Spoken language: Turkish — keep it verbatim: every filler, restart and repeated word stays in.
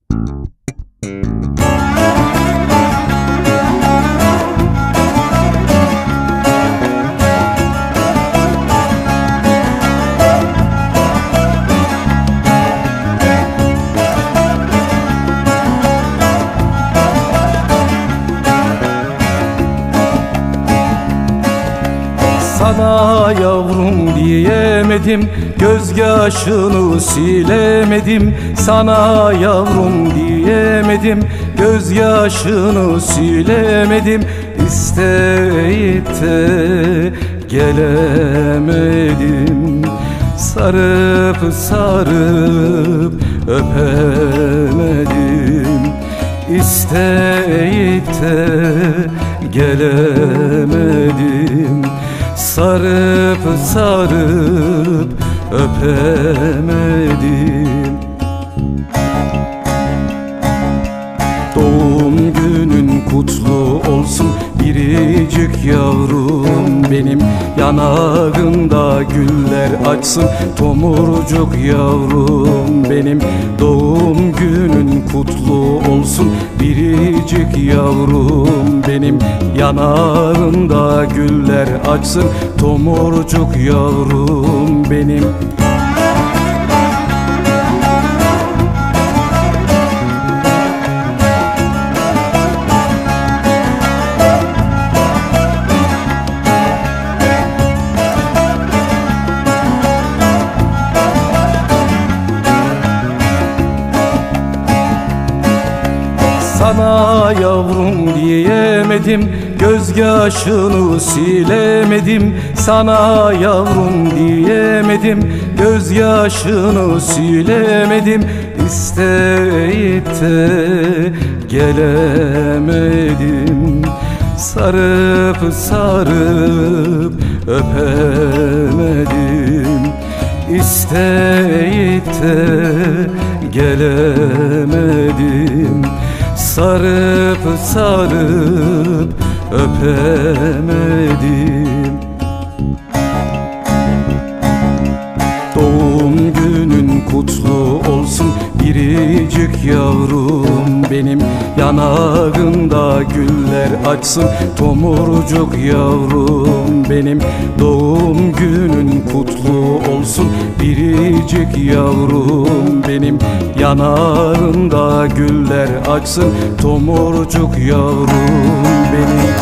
Sana yavrum diyemedim, gözyaşını silemedim. Sana yavrum diyemedim, gözyaşını silemedim. İsteyip de gelemedim, sarıp sarıp öpemedim. İsteyip de gelemedim, sarıp sarıp öpemedim. Doğum günün kutlu olsun biricik yavrum benim. Yanağında güller açsın tomurcuk yavrum benim. Doğum günün kutlu olsun biricik yavrum benim. Yanağında güller açsın tomurcuk yavrum benim. Sana yavrum diyemedim, gözyaşını silemedim. Sana yavrum diyemedim, gözyaşını silemedim. İsteyip de gelemedim, sarıp sarıp öpemedim. İsteyip de gelemedim, sarıp sarıp öpemedim. Doğum günün kutlu olsun biricik yavrum benim. Yanağında güller açsın tomurcuk yavrum benim. Doğum günün kutlu olsun biricik yavrum benim. Yanağında güller açsın tomurcuk yavrum benim.